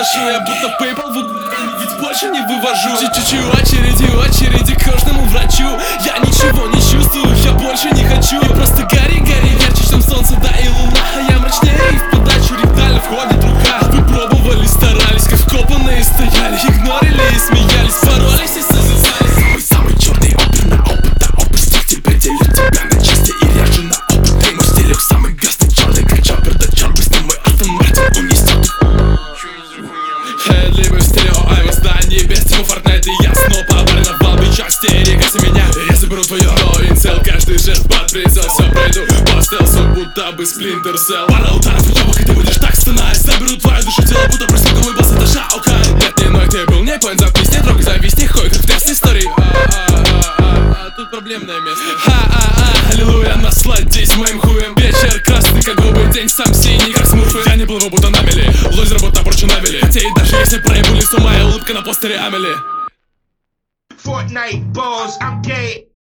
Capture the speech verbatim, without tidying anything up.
прошу. Я будто PayPal, в... ведь больше не вывожу. Чуть-чуть очереди, очереди к кожному врачу. Я ничего не чувствую, я больше не хочу. И просто гори, гори, ярче, чем солнце, да и луна. А я мрачнее, и в подачу ректально входит рука. Вы пробовали, старались, как вкопанные стояли. Игнорили и смеялись, боролись и созидались. Самый черный опер на опыт, да опустить тебя, делю тебя на части и режу на опыт. Ты мой стилек самый гастый, черный как чоппер, да черт бы с ним, мой Астон Мартин унесет их. Хедлибы в стерео, ай, возданий без типа Fortnite. И я снова повареновал бичах, стерегайся меня. Я заберу твое, но инцел, каждый жест под прицел. Все пройду по стелсу, будто бы Splinter Cell. Пара ударов уебок, и ты будешь так стонать. Заберу твою душу, тело, будто происходит босс, это Шаукай. Нет, не ной, ты был не поинт, запись, не трогай, зависти, хой, как в тесной истории. А тут проблемное место. Ха-а-а, аллилуйя, насладись моим хуем. Вечер красный, как губы, день сам синий, как смурфы. Я не плыву, будто на мели, лось работа, прочу навели. Хотя и даже если проебули с ума, улыбка на постере Амели. Fortnite balls, I'm gay.